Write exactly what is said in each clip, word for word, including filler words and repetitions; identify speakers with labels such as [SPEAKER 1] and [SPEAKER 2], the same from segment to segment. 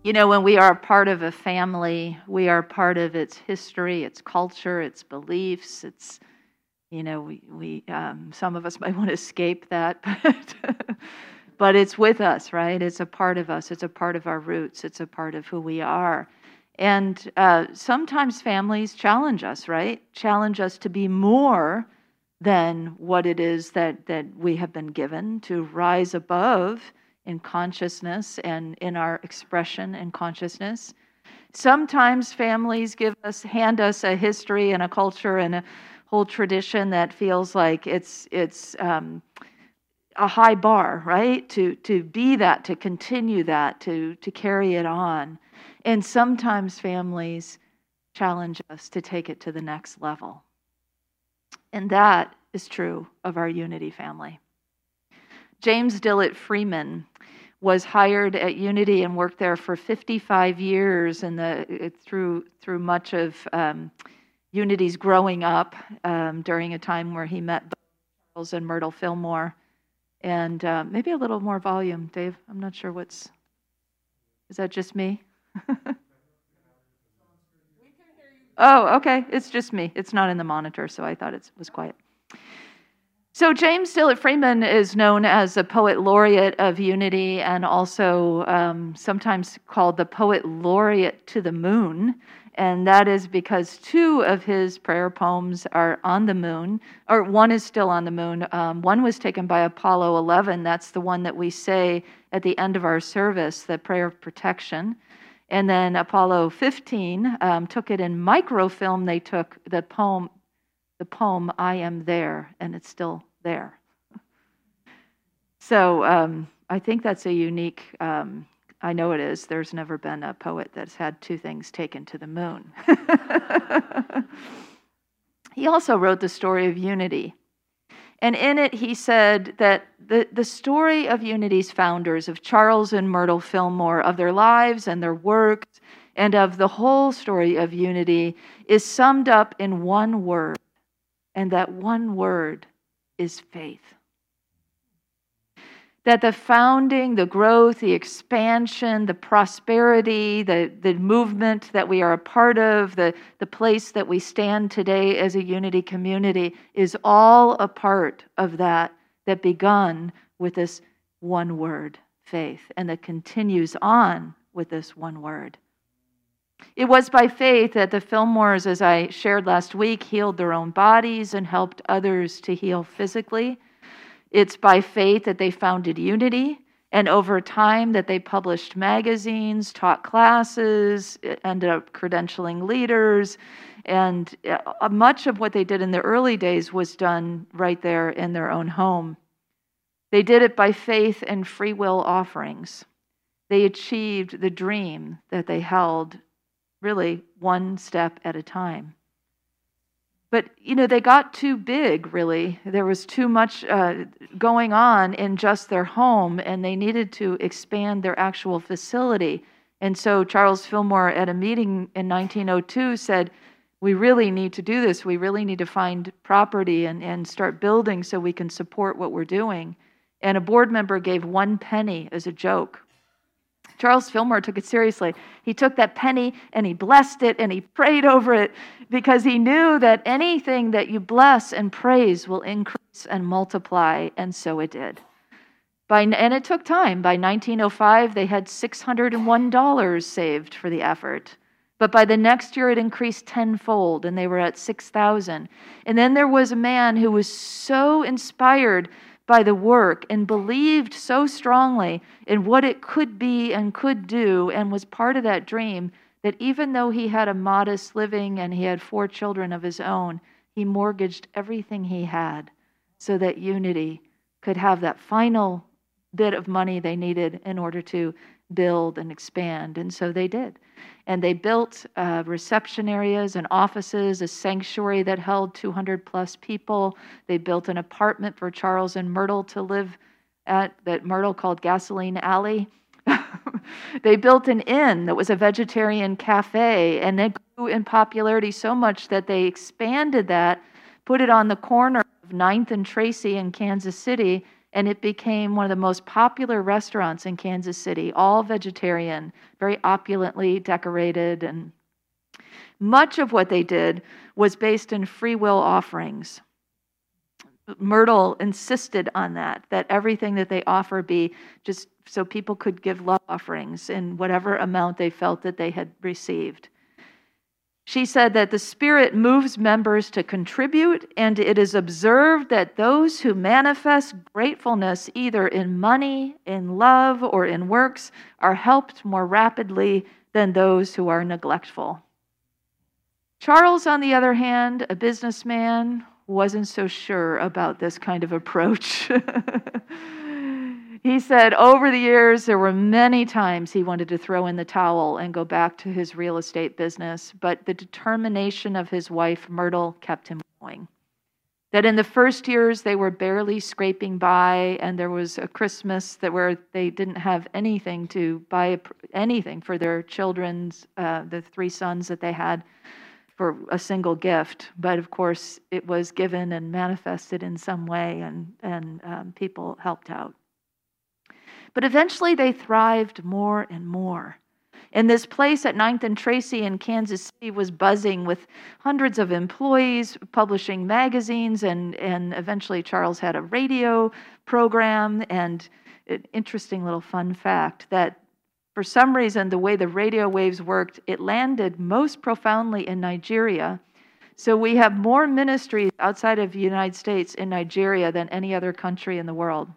[SPEAKER 1] You know, when we are a part of a family, we are part of its history, its culture, its beliefs. It's, you know, we, we um, some of us might want to escape that, but, but it's with us, right? It's a part of us. It's a part of our roots. It's a part of who we are. And uh, sometimes families challenge us, right? Challenge us to be more than what it is that, that we have been given, to rise above in consciousness and in our expression and consciousness. Sometimes families give us, hand us a history and a culture and a whole tradition that feels like it's it's um, a high bar, right? To to be that, to continue that, to to carry it on. And sometimes families challenge us to take it to the next level. And that is true of our Unity family. James Dillett Freeman was hired at Unity and worked there for fifty-five years in the through through much of um, Unity's growing up um, during a time where he met Charles and Myrtle Fillmore. And uh, maybe a little more volume, Dave. I'm not sure what's... Is that just me? Oh, okay. It's just me. It's not in the monitor, so I thought it was quiet. So James Dillett Freeman is known as a poet laureate of Unity, and also um, sometimes called the poet laureate to the moon. And that is because two of his prayer poems are on the moon, or one is still on the moon. Um, one was taken by Apollo eleven. That's the one that we say at the end of our service, the prayer of protection. And then Apollo fifteen um, took it in microfilm. They took the poem, the poem "I Am There," and it's still there. So um, I think that's a unique. Um, I know it is. There's never been a poet that's had two things taken to the moon. He also wrote the story of Unity. And in it, he said that the, the story of Unity's founders, of Charles and Myrtle Fillmore, of their lives and their works, and of the whole story of Unity, is summed up in one word. And that one word is faith. That the founding, the growth, the expansion, the prosperity, the, the movement that we are a part of, the, the place that we stand today as a Unity community is all a part of that, that begun with this one word, faith, and that continues on with this one word. It was by faith that the Fillmores, as I shared last week, healed their own bodies and helped others to heal physically. It's by faith that they founded Unity, and over time that they published magazines, taught classes, ended up credentialing leaders, and much of what they did in the early days was done right there in their own home. They did it by faith and free will offerings. They achieved the dream that they held really one step at a time. But, you know, they got too big, really. There was too much uh, going on in just their home, and they needed to expand their actual facility. And so Charles Fillmore, at a meeting in nineteen oh two, said, we really need to do this. We really need to find property and, and start building so we can support what we're doing. And a board member gave one penny as a joke. Charles Fillmore took it seriously. He took that penny and he blessed it and he prayed over it because he knew that anything that you bless and praise will increase and multiply, and so it did. By, and it took time. By nineteen oh five, they had six hundred one dollars saved for the effort. But by the next year, it increased tenfold, and they were at six thousand dollars. And then there was a man who was so inspired by the work and believed so strongly in what it could be and could do and was part of that dream that even though he had a modest living and he had four children of his own, he mortgaged everything he had so that Unity could have that final bit of money they needed in order to build and expand. And so they did. And they built uh, reception areas and offices, a sanctuary that held two hundred plus people. They built an apartment for Charles and Myrtle to live at that Myrtle called Gasoline Alley. They built an inn that was a vegetarian cafe, and it grew in popularity so much that they expanded that, put it on the corner of ninth and Tracy in Kansas City, and it became one of the most popular restaurants in Kansas City, all vegetarian, very opulently decorated, and much of what they did was based in free will offerings. Myrtle insisted on that, that everything that they offer be just so people could give love offerings in whatever amount they felt that they had received. She said that the Spirit moves members to contribute, and it is observed that those who manifest gratefulness either in money, in love, or in works are helped more rapidly than those who are neglectful. Charles, on the other hand, a businessman, wasn't so sure about this kind of approach. He said over the years, there were many times he wanted to throw in the towel and go back to his real estate business, but the determination of his wife, Myrtle, kept him going. That in the first years, they were barely scraping by, and there was a Christmas that where they didn't have anything to buy anything for their children's, uh, the three sons that they had, for a single gift. But of course, it was given and manifested in some way, and, and um, people helped out. But eventually they thrived more and more. And this place at ninth and Tracy in Kansas City was buzzing with hundreds of employees publishing magazines, and, and eventually Charles had a radio program. And an interesting little fun fact that for some reason, the way the radio waves worked, it landed most profoundly in Nigeria. So we have more ministries outside of the United States in Nigeria than any other country in the world.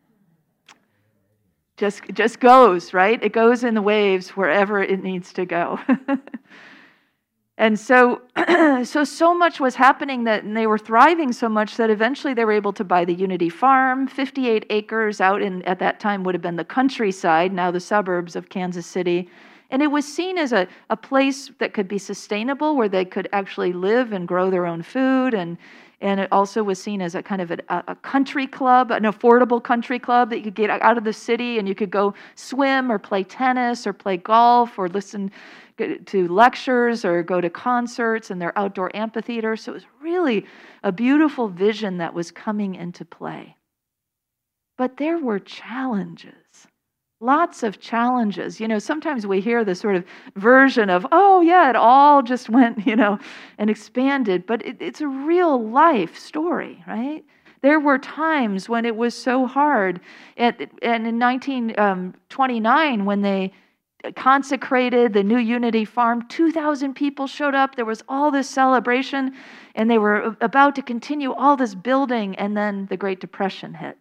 [SPEAKER 1] Just, just goes, right? It goes in the waves wherever it needs to go. And so, so, so much was happening that, and they were thriving so much that eventually they were able to buy the Unity Farm, fifty-eight acres out in, at that time would have been the countryside, now the suburbs of Kansas City. And it was seen as a, a place that could be sustainable, where they could actually live and grow their own food. And, and it also was seen as a kind of a, a country club, an affordable country club that you could get out of the city and you could go swim or play tennis or play golf or listen to lectures or go to concerts in their outdoor amphitheater. So it was really a beautiful vision that was coming into play. But there were challenges, lots of challenges. You know, sometimes we hear the sort of version of, oh yeah, it all just went, you know, and expanded, but it, it's a real life story, right? There were times when it was so hard. And, and in nineteen twenty-nine, when they consecrated the new Unity Farm, two thousand people showed up. There was all this celebration, and they were about to continue all this building, and then the Great Depression hit.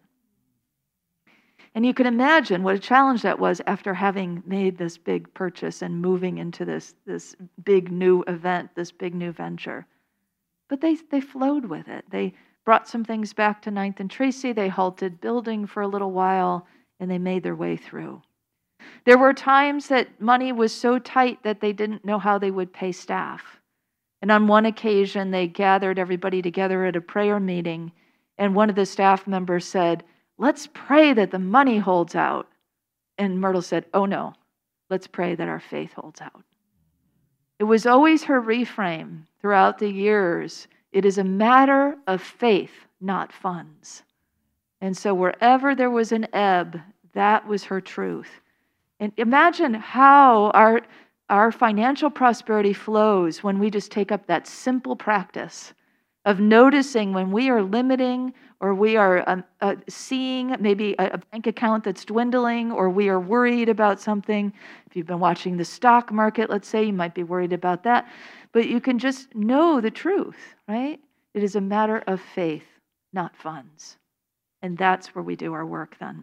[SPEAKER 1] And you can imagine what a challenge that was after having made this big purchase and moving into this, this big new event, this big new venture. But they, they flowed with it. They brought some things back to ninth and Tracy. They halted building for a little while, and they made their way through. There were times that money was so tight that they didn't know how they would pay staff. And on one occasion, they gathered everybody together at a prayer meeting, and one of the staff members said, "Let's pray that the money holds out." And Myrtle said, "Oh no, let's pray that our faith holds out." It was always her reframe throughout the years. It is a matter of faith, not funds. And so wherever there was an ebb, that was her truth. And imagine how our, our financial prosperity flows when we just take up that simple practice of noticing when we are limiting, or we are um, uh, seeing maybe a, a bank account that's dwindling, or we are worried about something. If you've been watching the stock market, let's say, you might be worried about that. But you can just know the truth, right? It is a matter of faith, not funds. And that's where we do our work then.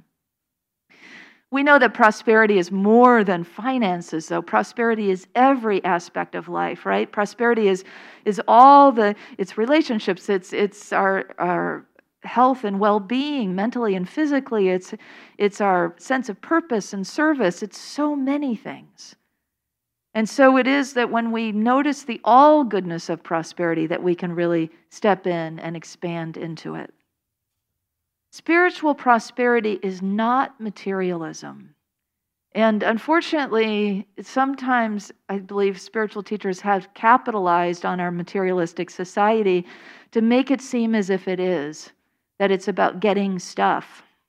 [SPEAKER 1] We know that prosperity is more than finances, though. Prosperity is every aspect of life, right? Prosperity is is all the, it's relationships, it's it's our our health and well-being, mentally and physically. It's it's our sense of purpose and service. It's so many things. And so it is that when we notice the all goodness of prosperity, that we can really step in and expand into it. Spiritual prosperity is not materialism. And unfortunately, sometimes I believe spiritual teachers have capitalized on our materialistic society to make it seem as if it is, that it's about getting stuff,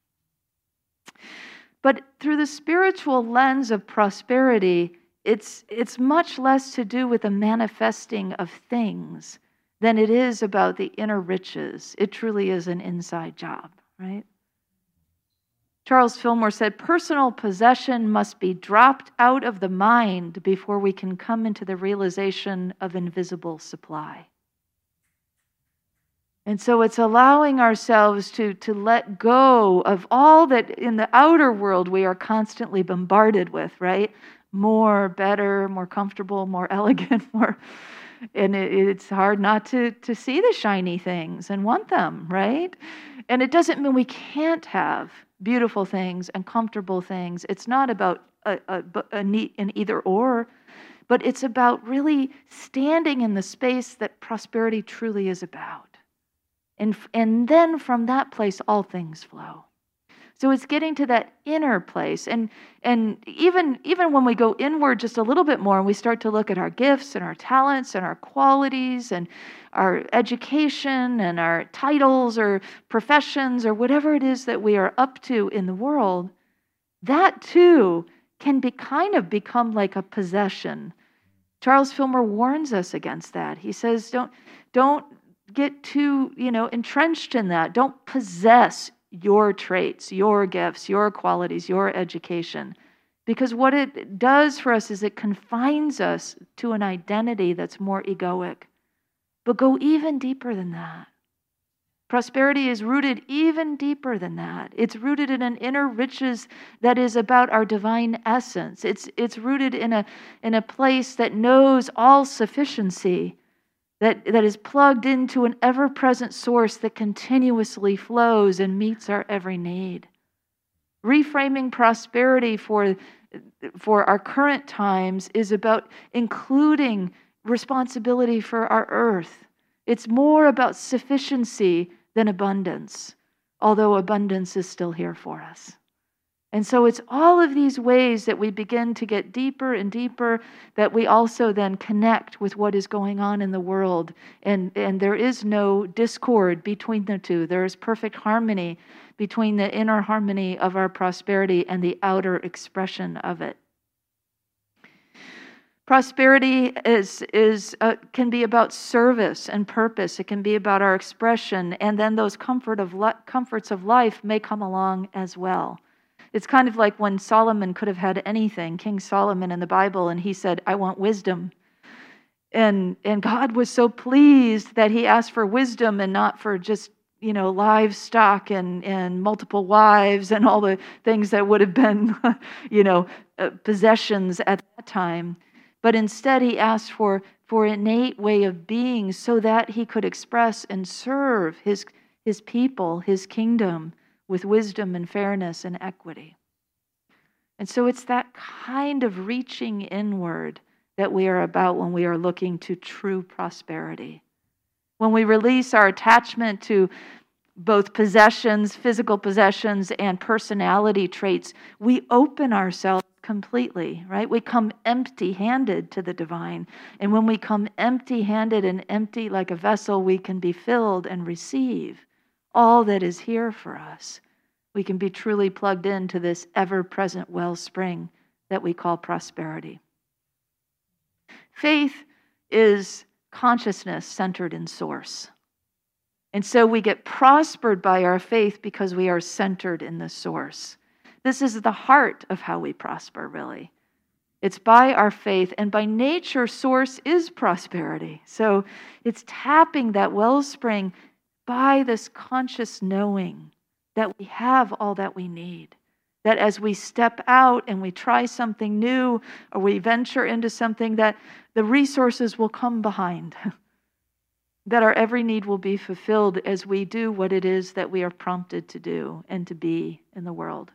[SPEAKER 1] But through the spiritual lens of prosperity, it's, it's much less to do with the manifesting of things than it is about the inner riches. It truly is an inside job, right? Charles Fillmore said, personal possession must be dropped out of the mind before we can come into the realization of invisible supply. And so it's allowing ourselves to, to let go of all that in the outer world we are constantly bombarded with, right? More, better, more comfortable, more elegant, more... And it, it's hard not to, to see the shiny things and want them, right? And it doesn't mean we can't have beautiful things and comfortable things. It's not about a, a, a neat an either or, but it's about really standing in the space that prosperity truly is about. And, and then from that place, all things flow. So it's getting to that inner place. And, and even, even when we go inward just a little bit more and we start to look at our gifts and our talents and our qualities and our education and our titles or professions or whatever it is that we are up to in the world, that too can be kind of become like a possession. Charles Fillmore warns us against that. He says, don't, don't get too, you know, entrenched in that. Don't possess your traits, your gifts, your qualities, your education. Because what it does for us is it confines us to an identity that's more egoic. But go even deeper than that. Prosperity is rooted even deeper than that. It's rooted in an inner riches that is about our divine essence. It's, it's rooted in a, in a place that knows all sufficiency, that, that is plugged into an ever-present source that continuously flows and meets our every need. Reframing prosperity for, for our current times is about including responsibility for our earth. It's more about sufficiency than abundance, although abundance is still here for us. And so it's all of these ways that we begin to get deeper and deeper, that we also then connect with what is going on in the world. And, and there is no discord between the two. There is perfect harmony between the inner harmony of our prosperity and the outer expression of it. Prosperity is, is uh, can be about service and purpose. It can be about our expression. And then those comfort of li- comforts of life may come along as well. It's kind of like when Solomon could have had anything, King Solomon in the Bible, and he said, I want wisdom. And and God was so pleased that he asked for wisdom and not for just, you know, livestock and, and multiple wives and all the things that would have been, you know, uh, possessions at that time. But instead he asked for, for an innate way of being so that he could express and serve his, his people, his kingdom, with wisdom and fairness and equity. And so it's that kind of reaching inward that we are about when we are looking to true prosperity. When we release our attachment to both possessions, physical possessions, and personality traits, we open ourselves completely, right? We come empty-handed to the divine. And when we come empty-handed and empty like a vessel, we can be filled and receive all that is here for us. We can be truly plugged into this ever-present wellspring that we call prosperity. Faith is consciousness centered in source. And so we get prospered by our faith because we are centered in the source. This is the heart of how we prosper, really. It's by our faith, and by nature, source is prosperity. So it's tapping that wellspring by this conscious knowing that we have all that we need. That as we step out and we try something new or we venture into something, that the resources will come behind. That our every need will be fulfilled as we do what it is that we are prompted to do and to be in the world.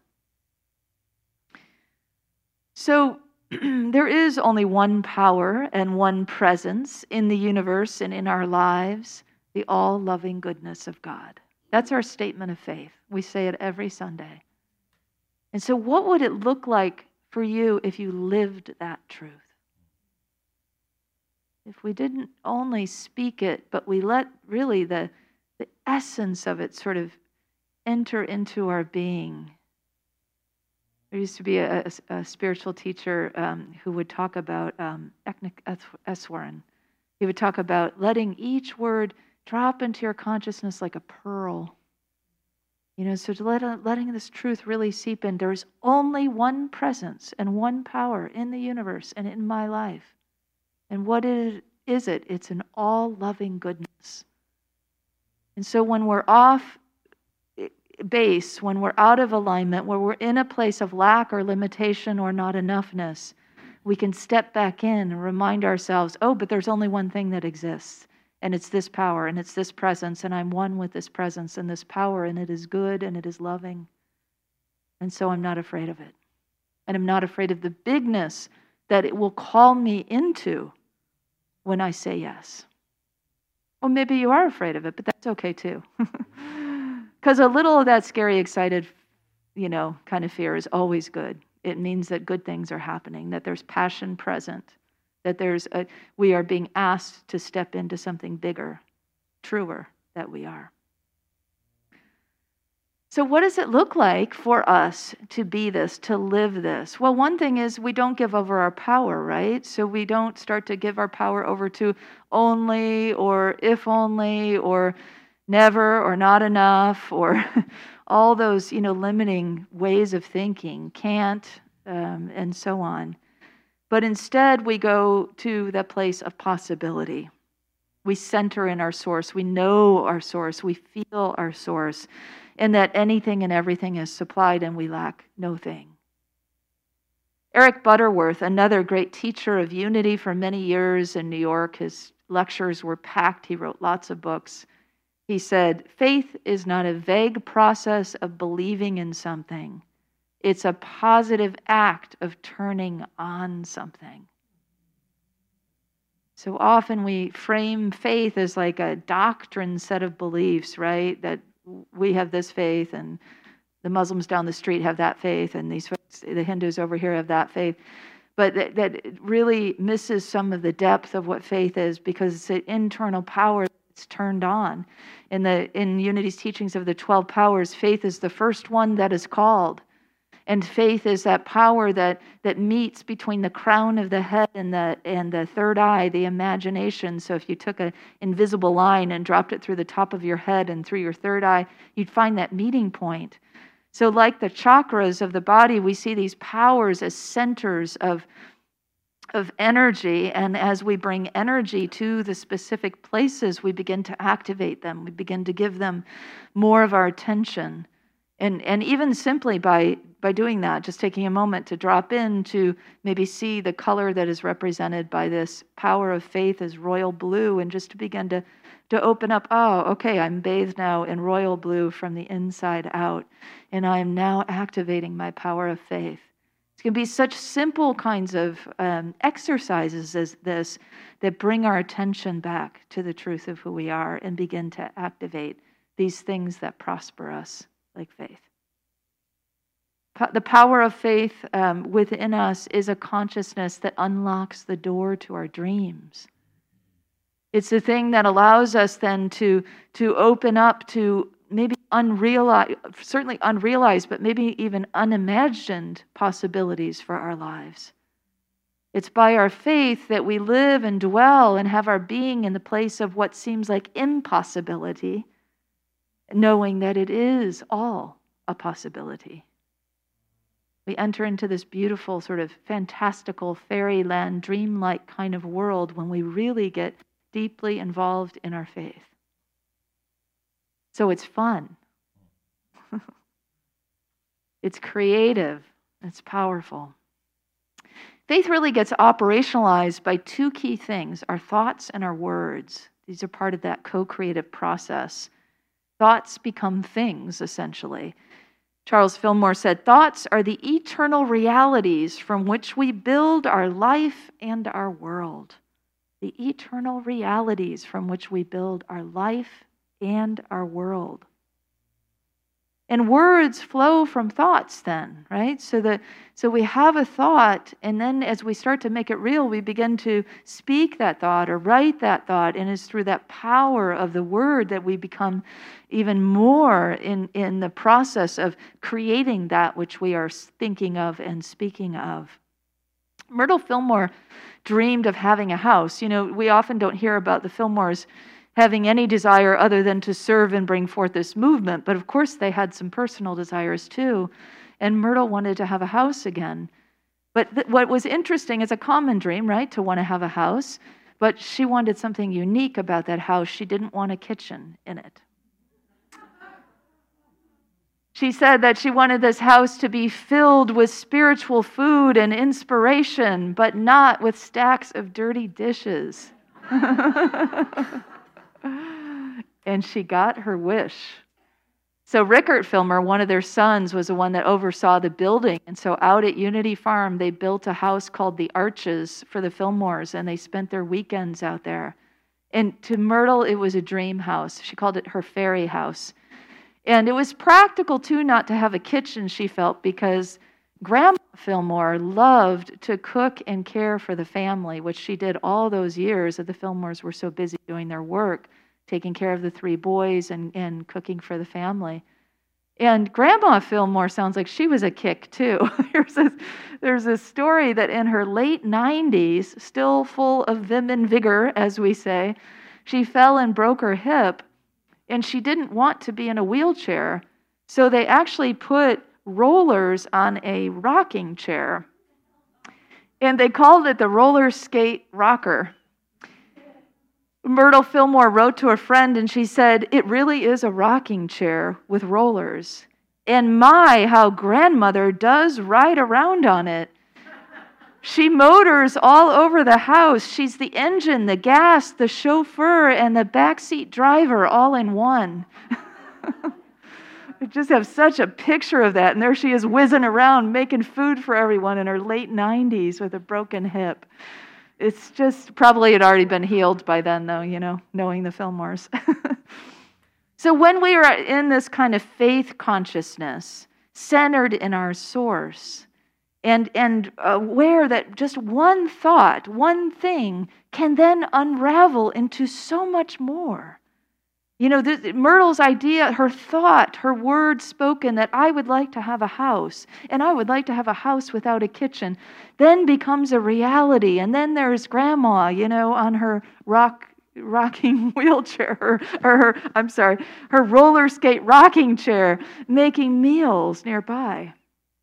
[SPEAKER 1] So there is only one power and one presence in the universe and in our lives, the all-loving goodness of God. That's our statement of faith. We say it every Sunday. And so what would it look like for you if you lived that truth? If we didn't only speak it, but we let really the, the essence of it sort of enter into our being. There used to be a, a, a spiritual teacher um, who would talk about um, Ethnic Eswaran. He would talk about letting each word drop into your consciousness like a pearl. You know, so to let, letting this truth really seep in. There's only one presence and one power in the universe and in my life. And what is, is it? It's an all-loving goodness. And so when we're off base, when we're out of alignment, where we're in a place of lack or limitation or not enoughness, we can step back in and remind ourselves, oh, but there's only one thing that exists. And it's this power, and it's this presence, and I'm one with this presence and this power, and it is good, and it is loving. And so I'm not afraid of it. And I'm not afraid of the bigness that it will call me into when I say yes. Well, maybe you are afraid of it, but that's okay too. Because a little of that scary, excited, you know, kind of fear is always good. It means that good things are happening, that there's passion present, that there's a, we are being asked to step into something bigger, truer that we are. So what does it look like for us to be this, to live this? Well, one thing is we don't give over our power, right? So we don't start to give our power over to only or if only or never or not enough or all those, you know, limiting ways of thinking, can't, um, and so on. But instead, we go to the place of possibility. We center in our source. We know our source. We feel our source. And that anything and everything is supplied and we lack no thing. Eric Butterworth, another great teacher of unity for many years in New York, his lectures were packed. He wrote lots of books. He said, faith is not a vague process of believing in something. It's a positive act of turning on something. So often we frame faith as like a doctrine set of beliefs, right? That we have this faith and the Muslims down the street have that faith and these folks, the Hindus over here have that faith. But that, that really misses some of the depth of what faith is because it's an internal power that's turned on. In the in Unity's teachings of the twelve powers, faith is the first one that is called. And faith is that power that, that meets between the crown of the head and the and the third eye, the imagination. So if you took an invisible line and dropped it through the top of your head and through your third eye, you'd find that meeting point. So like the chakras of the body, we see these powers as centers of, of energy. And as we bring energy to the specific places, we begin to activate them. We begin to give them more of our attention. And and even simply by, by doing that, just taking a moment to drop in to maybe see the color that is represented by this power of faith as royal blue, and just to begin to, to open up, oh, okay, I'm bathed now in royal blue from the inside out, and I am now activating my power of faith. It can be such simple kinds of um, exercises as this that bring our attention back to the truth of who we are and begin to activate these things that prosper us like faith. The power of faith um, within us is a consciousness that unlocks the door to our dreams. It's the thing that allows us then to, to open up to maybe unrealized, certainly unrealized, but maybe even unimagined possibilities for our lives. It's by our faith that we live and dwell and have our being in the place of what seems like impossibility, knowing that it is all a possibility. We enter into this beautiful, sort of fantastical, fairyland, dreamlike kind of world when we really get deeply involved in our faith. So it's fun. It's creative. It's powerful. Faith really gets operationalized by two key things, our thoughts and our words. These are part of that co-creative process. Thoughts become things, essentially. Charles Fillmore said, thoughts are the eternal realities from which we build our life and our world. The eternal realities from which we build our life and our world. And words flow from thoughts then, right? So that so we have a thought, and then as we start to make it real, we begin to speak that thought or write that thought, and it's through that power of the word that we become even more in, in the process of creating that which we are thinking of and speaking of. Myrtle Fillmore dreamed of having a house. You know, we often don't hear about the Fillmores having any desire other than to serve and bring forth this movement. But of course, they had some personal desires too. And Myrtle wanted to have a house again. But th- what was interesting is a common dream, right? To want to have a house. But she wanted something unique about that house. She didn't want a kitchen in it. She said that she wanted this house to be filled with spiritual food and inspiration, but not with stacks of dirty dishes. And she got her wish. So Rickert Fillmore, one of their sons, was the one that oversaw the building. And so out at Unity Farm, they built a house called the Arches for the Fillmores, and they spent their weekends out there. And to Myrtle, it was a dream house. She called it her fairy house. And it was practical, too, not to have a kitchen, she felt, because Grandma Fillmore loved to cook and care for the family, which she did all those years that the Fillmores were so busy doing their work, taking care of the three boys and, and cooking for the family. And Grandma Fillmore sounds like she was a kick, too. there's, this, there's a story that in her late nineties, still full of vim and vigor, as we say, she fell and broke her hip, and she didn't want to be in a wheelchair, so they actually put rollers on a rocking chair, and they called it the roller skate rocker. Myrtle Fillmore wrote to a friend, and she said, "It really is a rocking chair with rollers. And my, how grandmother does ride around on it. She motors all over the house. She's the engine, the gas, the chauffeur, and the backseat driver all in one." I just have such a picture of that. And there she is whizzing around making food for everyone in her late nineties with a broken hip. It's just, probably had already been healed by then, though, you know, knowing the Fillmores. So when we are in this kind of faith consciousness, centered in our source, and, and aware that just one thought, one thing, can then unravel into so much more. You know, this, Myrtle's idea, her thought, her word spoken that I would like to have a house, and I would like to have a house without a kitchen, then becomes a reality. And then there's Grandma, you know, on her rock rocking wheelchair, or, or her, I'm sorry, her roller skate rocking chair, making meals nearby.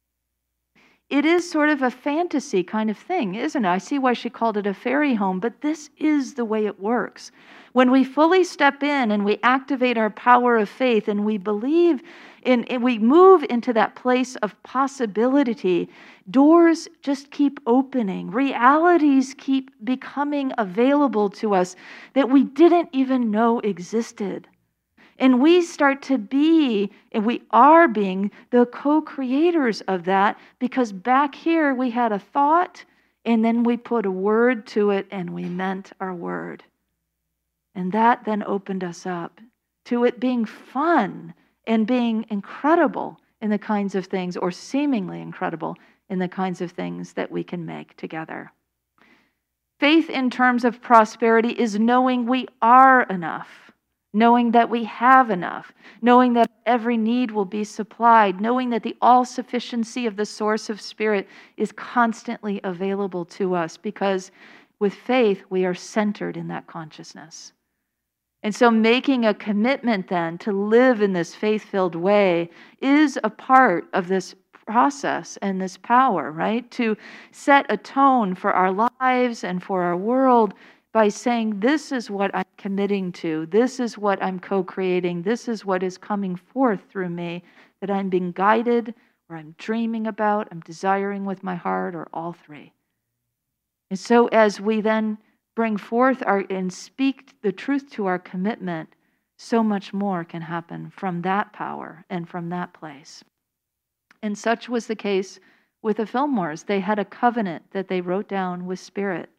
[SPEAKER 1] It is sort of a fantasy kind of thing, isn't it? I see why she called it a fairy home, but this is the way it works. When we fully step in and we activate our power of faith and we believe in, and we move into that place of possibility, doors just keep opening. Realities keep becoming available to us that we didn't even know existed. And we start to be, and we are being, the co-creators of that, because back here we had a thought, and then we put a word to it, and we meant our word. And that then opened us up to it being fun and being incredible in the kinds of things, or seemingly incredible in the kinds of things that we can make together. Faith in terms of prosperity is knowing we are enough, knowing that we have enough, knowing that every need will be supplied, knowing that the all-sufficiency of the source of spirit is constantly available to us, because with faith we are centered in that consciousness. And so making a commitment then to live in this faith-filled way is a part of this process and this power, right? To set a tone for our lives and for our world by saying, this is what I'm committing to, this is what I'm co-creating, this is what is coming forth through me, that I'm being guided, or I'm dreaming about, I'm desiring with my heart, or all three. And so as we then bring forth our and speak the truth to our commitment, so much more can happen from that power and from that place. And such was the case with the Fillmores. They had a covenant that they wrote down with Spirit.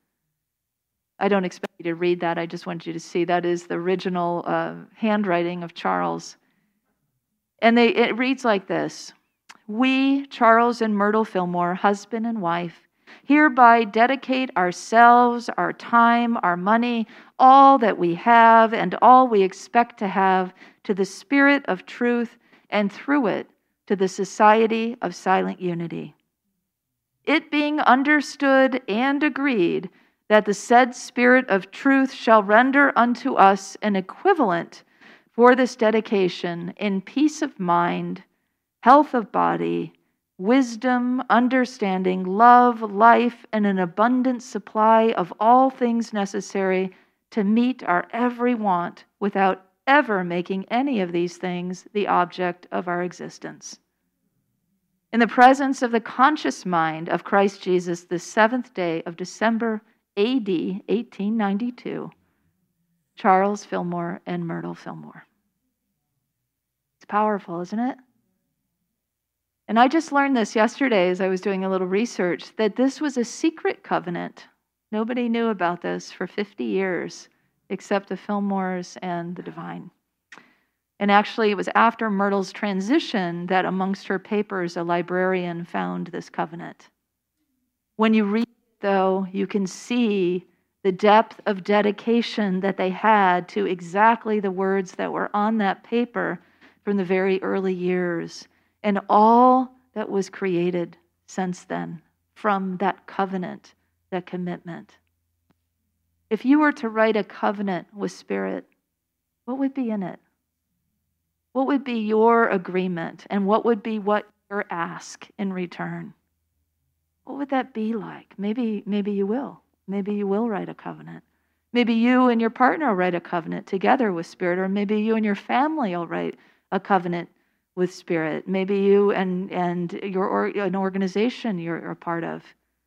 [SPEAKER 1] I don't expect you to read that. I just want you to see that is the original uh, handwriting of Charles. And they, it reads like this. We, Charles and Myrtle Fillmore, husband and wife, hereby dedicate ourselves, our time, our money, all that we have and all we expect to have to the Spirit of truth, and through it to the Society of Silent Unity. It being understood and agreed that the said Spirit of truth shall render unto us an equivalent for this dedication in peace of mind, health of body, wisdom, understanding, love, life, and an abundant supply of all things necessary to meet our every want without ever making any of these things the object of our existence. In the presence of the conscious mind of Christ Jesus, the seventh day of December, A D eighteen ninety-two, Charles Fillmore and Myrtle Fillmore. It's powerful, isn't it? And I just learned this yesterday as I was doing a little research, that this was a secret covenant. Nobody knew about this for fifty years, except the Fillmores and the Divine. And actually, it was after Myrtle's transition that amongst her papers, a librarian found this covenant. When you read it, though, you can see the depth of dedication that they had to exactly the words that were on that paper from the very early years, and all that was created since then from that covenant, that commitment. If you were to write a covenant with Spirit, what would be in it? What would be your agreement, and what would be what your ask in return? What would that be like? Maybe, maybe you will. Maybe you will write a covenant. Maybe you and your partner will write a covenant together with Spirit, or maybe you and your family will write a covenant with Spirit. Maybe you and, and your or, an organization you're a part of.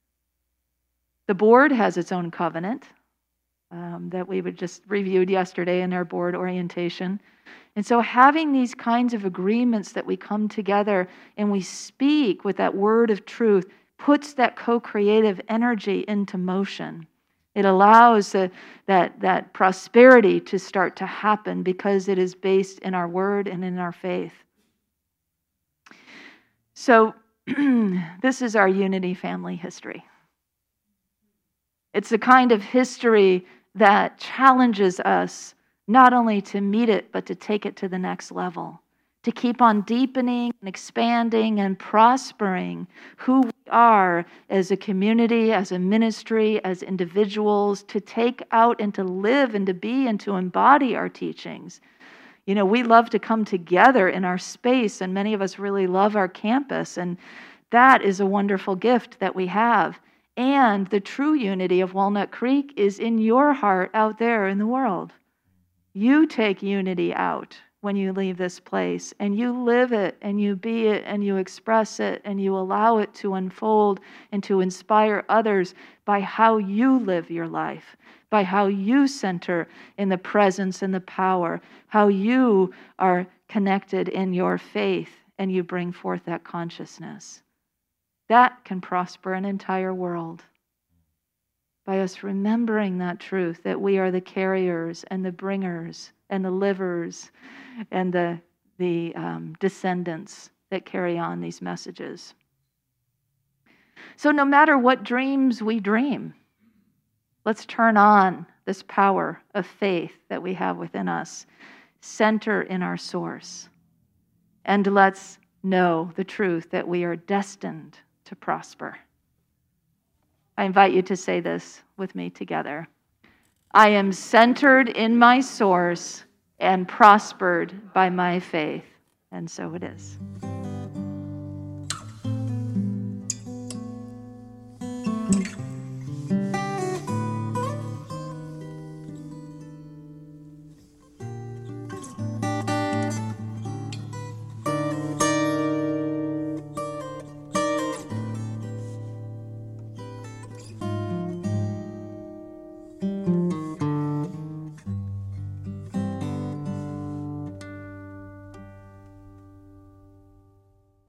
[SPEAKER 1] The board has its own covenant um, that we would just reviewed yesterday in our board orientation. And so having these kinds of agreements that we come together and we speak with that word of truth puts that co-creative energy into motion. It allows the, that, that prosperity to start to happen because it is based in our word and in our faith. So this is our Unity family history. It's the kind of history that challenges us not only to meet it, but to take it to the next level, to keep on deepening and expanding and prospering who we are as a community, as a ministry, as individuals, to take out and to live and to be and to embody our teachings. You know, we love to come together in our space, and many of us really love our campus, and that is a wonderful gift that we have. And the true unity of Walnut Creek is in your heart out there in the world. You take unity out when you leave this place, and you live it, and you be it, and you express it, and you allow it to unfold and to inspire others by how you live your life, by how you center in the presence and the power, how you are connected in your faith, and you bring forth that consciousness. That can prosper an entire world. By us remembering that truth, that we are the carriers and the bringers and the livers and the, the um, descendants that carry on these messages. So no matter what dreams we dream, let's turn on this power of faith that we have within us, center in our source, and let's know the truth that we are destined to prosper. I invite you to say this with me together. I am centered in my source and prospered by my faith. And so it is.